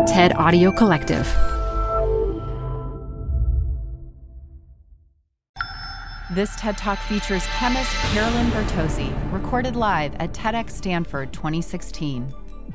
TED Audio Collective. This TED Talk features chemist Carolyn Bertozzi, recorded live at TEDx Stanford 2016.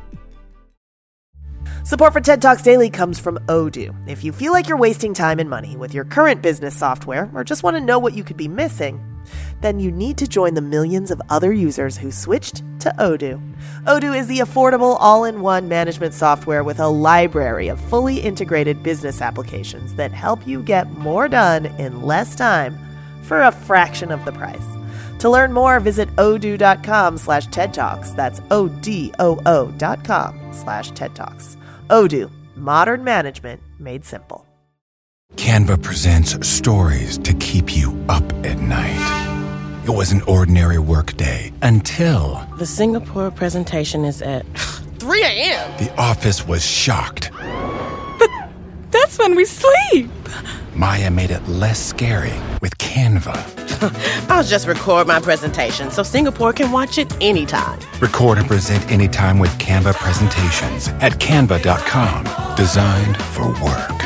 Support for TED Talks Daily comes from Odoo. If you feel like you're wasting time and money with your current business software, or just want to know what you could be missing, then you need to join the millions of other users who switched to Odoo. Odoo is the affordable all-in-one management software with a library of fully integrated business applications that help you get more done in less time for a fraction of the price. To learn more, visit odoo.com/TED Talks. That's ODOO.com/TED Talks. Odoo, modern management made simple. Canva presents stories to keep you up at night. It was an ordinary workday until the Singapore presentation is at 3 a.m. The office was shocked. But that's when we sleep. Maya made it less scary with Canva. I'll just record my presentation so Singapore can watch it anytime. Record and present anytime with Canva presentations at canva.com. Designed for work.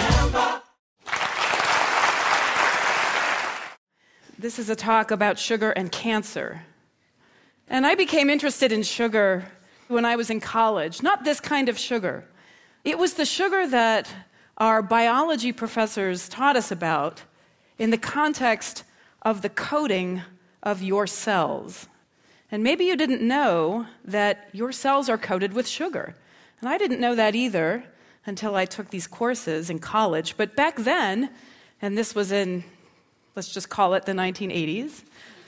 This is a talk about sugar and cancer. And I became interested in sugar when I was in college. Not this kind of sugar. It was the sugar that our biology professors taught us about in the context of the coding of your cells. And maybe you didn't know that your cells are coated with sugar. And I didn't know that either until I took these courses in college. But back then, and this was in, let's just call it the 1980s,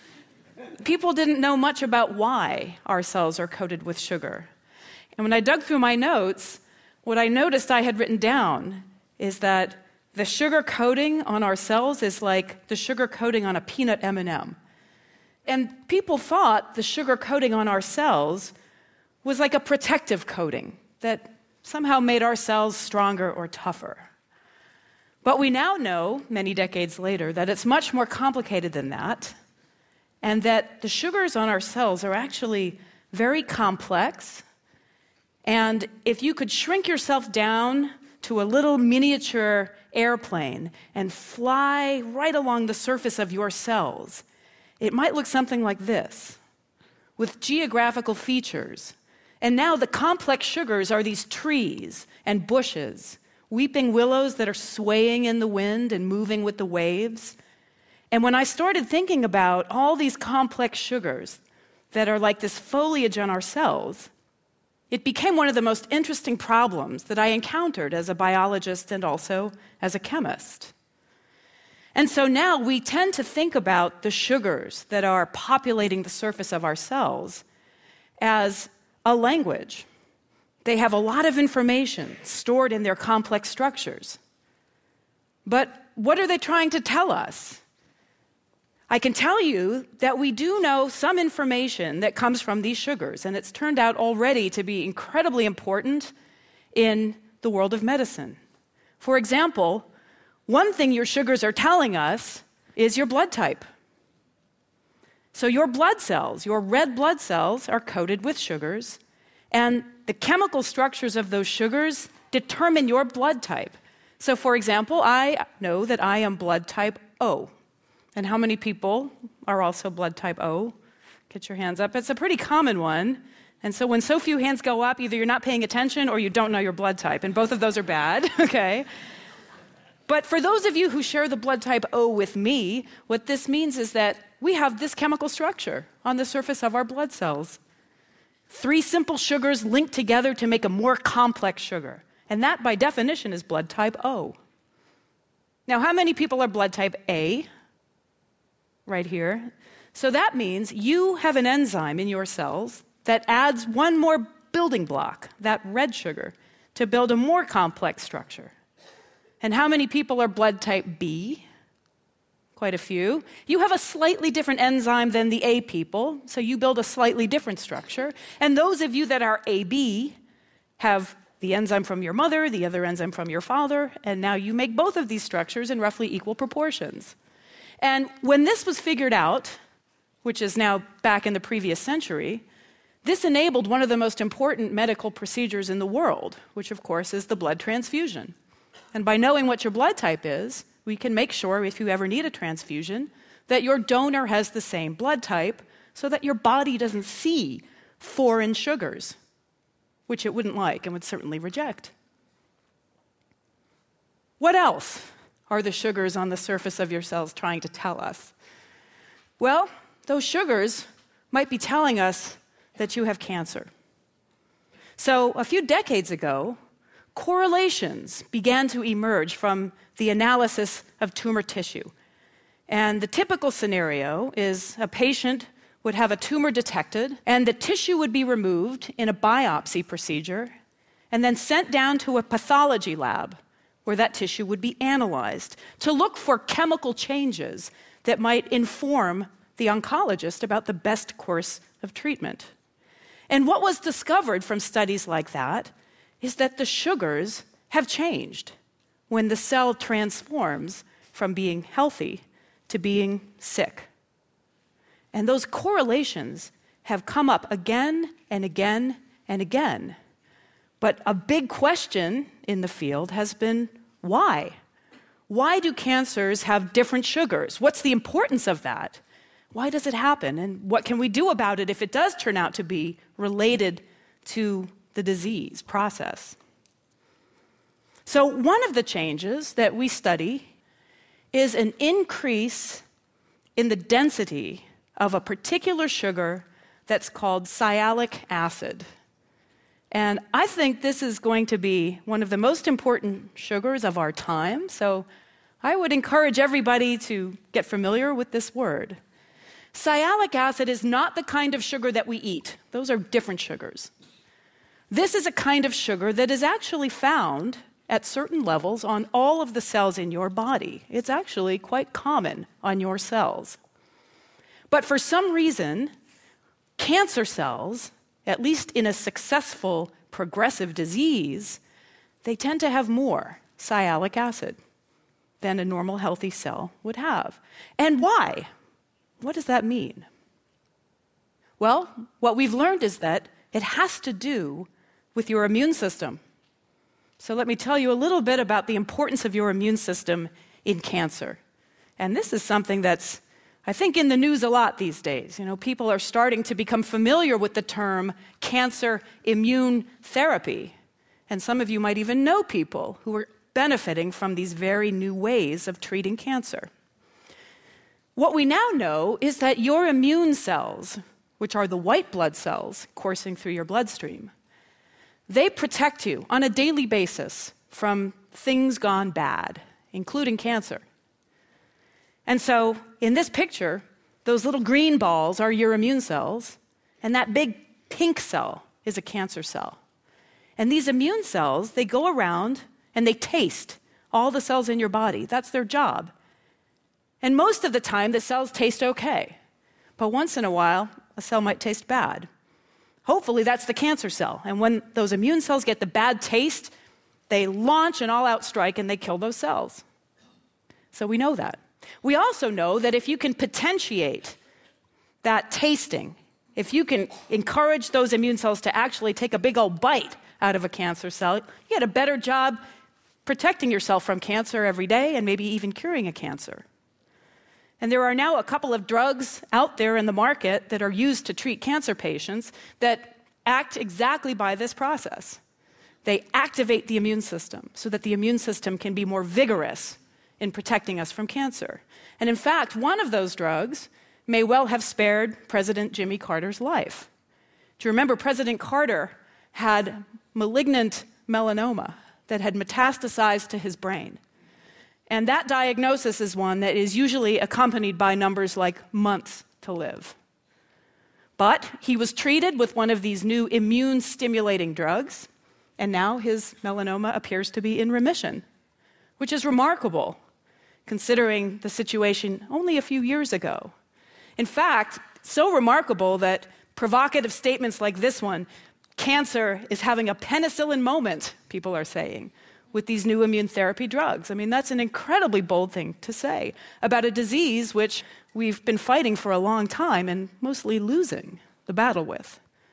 people didn't know much about why our cells are coated with sugar. And when I dug through my notes, what I noticed I had written down is that the sugar coating on our cells is like the sugar coating on a peanut M&M. And people thought the sugar coating on our cells was like a protective coating that somehow made our cells stronger or tougher. But we now know, many decades later, that it's much more complicated than that, and that the sugars on our cells are actually very complex. And if you could shrink yourself down to a little miniature airplane and fly right along the surface of your cells, it might look something like this, with geographical features. And now the complex sugars are these trees and bushes, weeping willows that are swaying in the wind and moving with the waves. And when I started thinking about all these complex sugars that are like this foliage on our cells, it became one of the most interesting problems that I encountered as a biologist and also as a chemist. And so now we tend to think about the sugars that are populating the surface of our cells as a language. They have a lot of information stored in their complex structures. But what are they trying to tell us? I can tell you that we do know some information that comes from these sugars, and it's turned out already to be incredibly important in the world of medicine. For example, one thing your sugars are telling us is your blood type. So your blood cells, your red blood cells, are coated with sugars, and the chemical structures of those sugars determine your blood type. So for example, I know that I am blood type O. And how many people are also blood type O? Get your hands up. It's a pretty common one. And so when so few hands go up, either you're not paying attention or you don't know your blood type. And both of those are bad, okay? But for those of you who share the blood type O with me, what this means is that we have this chemical structure on the surface of our blood cells. 3 simple sugars linked together to make a more complex sugar. And that, by definition, is blood type O. Now, how many people are blood type A? Right here. So that means you have an enzyme in your cells that adds one more building block, that red sugar, to build a more complex structure. And how many people are blood type B? Quite a few. You have a slightly different enzyme than the A people, so you build a slightly different structure. And those of you that are AB have the enzyme from your mother, the other enzyme from your father, and now you make both of these structures in roughly equal proportions. And when this was figured out, which is now back in the previous century, This enabled one of the most important medical procedures in the world, which of course is the blood transfusion. And by knowing what your blood type is, we can make sure if you ever need a transfusion that your donor has the same blood type so that your body doesn't see foreign sugars, which it wouldn't like and would certainly reject. What else are the sugars on the surface of your cells trying to tell us? Well, those sugars might be telling us that you have cancer. So a few decades ago, correlations began to emerge from the analysis of tumor tissue. And the typical scenario is a patient would have a tumor detected, and the tissue would be removed in a biopsy procedure, and then sent down to a pathology lab where that tissue would be analyzed to look for chemical changes that might inform the oncologist about the best course of treatment. And what was discovered from studies like that is that the sugars have changed when the cell transforms from being healthy to being sick. And those correlations have come up again and again and again. But a big question in the field has been why? Why do cancers have different sugars? What's the importance of that? Why does it happen? And what can we do about it if it does turn out to be related to the disease process? So one of the changes that we study is an increase in the density of a particular sugar that's called sialic acid. And I think this is going to be one of the most important sugars of our time, so I would encourage everybody to get familiar with this word. Sialic acid is not the kind of sugar that we eat. Those are different sugars. This is a kind of sugar that is actually found at certain levels on all of the cells in your body. It's actually quite common on your cells. But for some reason, cancer cells, at least in a successful progressive disease, they tend to have more sialic acid than a normal healthy cell would have. And why? What does that mean? Well, what we've learned is that it has to do with your immune system. So let me tell you a little bit about the importance of your immune system in cancer. And this is something that's, I think, in the news a lot these days. You know, people are starting to become familiar with the term cancer immune therapy. And some of you might even know people who are benefiting from these very new ways of treating cancer. What we now know is that your immune cells, which are the white blood cells coursing through your bloodstream, they protect you on a daily basis from things gone bad, including cancer. And so, in this picture, those little green balls are your immune cells, and that big pink cell is a cancer cell. And these immune cells, they go around and they taste all the cells in your body. That's their job. And most of the time, the cells taste okay. But once in a while, a cell might taste bad. Hopefully, that's the cancer cell. And when those immune cells get the bad taste, they launch an all-out strike and they kill those cells. So we know that. We also know that if you can potentiate that tasting, if you can encourage those immune cells to actually take a big old bite out of a cancer cell, you get a better job protecting yourself from cancer every day and maybe even curing a cancer. And there are now a couple of drugs out there in the market that are used to treat cancer patients that act exactly by this process. They activate the immune system so that the immune system can be more vigorous in protecting us from cancer. And in fact, one of those drugs may well have spared President Jimmy Carter's life. Do you remember President Carter had malignant melanoma that had metastasized to his brain? And that diagnosis is one that is usually accompanied by numbers like months to live. But he was treated with one of these new immune-stimulating drugs, and now his melanoma appears to be in remission, which is remarkable, considering the situation only a few years ago. In fact, so remarkable that provocative statements like this one, cancer is having a penicillin moment, people are saying, with these new immune therapy drugs. I mean, that's an incredibly bold thing to say about a disease which we've been fighting for a long time and mostly losing the battle with.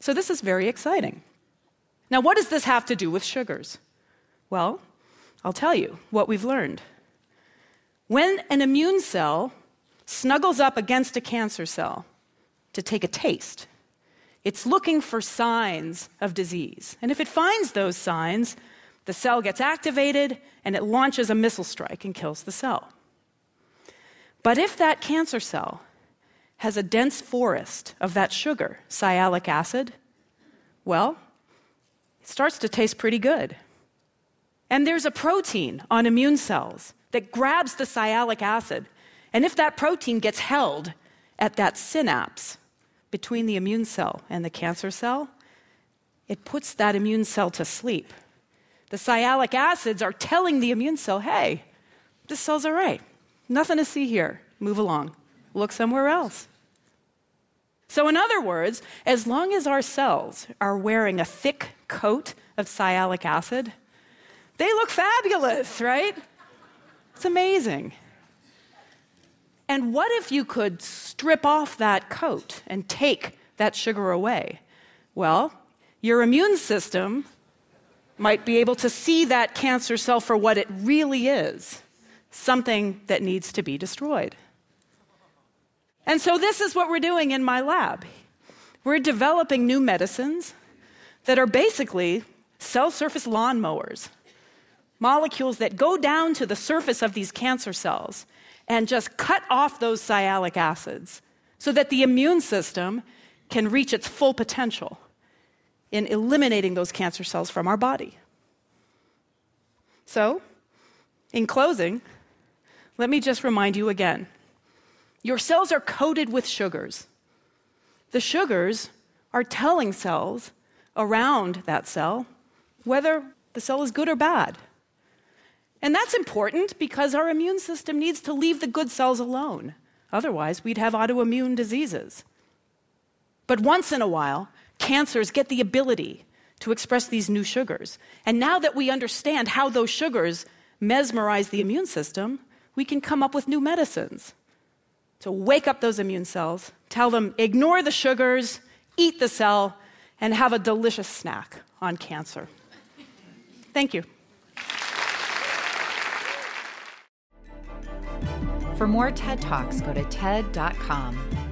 So this is very exciting. Now, what does this have to do with sugars? Well, I'll tell you what we've learned. When an immune cell snuggles up against a cancer cell to take a taste, it's looking for signs of disease. And if it finds those signs, the cell gets activated and it launches a missile strike and kills the cell. But if that cancer cell has a dense forest of that sugar, sialic acid, well, it starts to taste pretty good. And there's a protein on immune cells that grabs the sialic acid. And if that protein gets held at that synapse between the immune cell and the cancer cell, it puts that immune cell to sleep. The sialic acids are telling the immune cell, hey, this cell's all right. Nothing to see here. Move along. Look somewhere else. So in other words, as long as our cells are wearing a thick coat of sialic acid, they look fabulous, right? It's amazing. And what if you could strip off that coat and take that sugar away? Well, your immune system might be able to see that cancer cell for what it really is, something that needs to be destroyed. And so this is what we're doing in my lab. We're developing new medicines that are basically cell surface lawnmowers, molecules that go down to the surface of these cancer cells and just cut off those sialic acids so that the immune system can reach its full potential in eliminating those cancer cells from our body. So, in closing, let me just remind you again. Your cells are coated with sugars. The sugars are telling cells around that cell whether the cell is good or bad. And that's important because our immune system needs to leave the good cells alone. Otherwise, we'd have autoimmune diseases. But once in a while, cancers get the ability to express these new sugars. And now that we understand how those sugars mesmerize the immune system, we can come up with new medicines to wake up those immune cells, tell them, ignore the sugars, eat the cell, and have a delicious snack on cancer. Thank you. For more TED Talks, go to TED.com.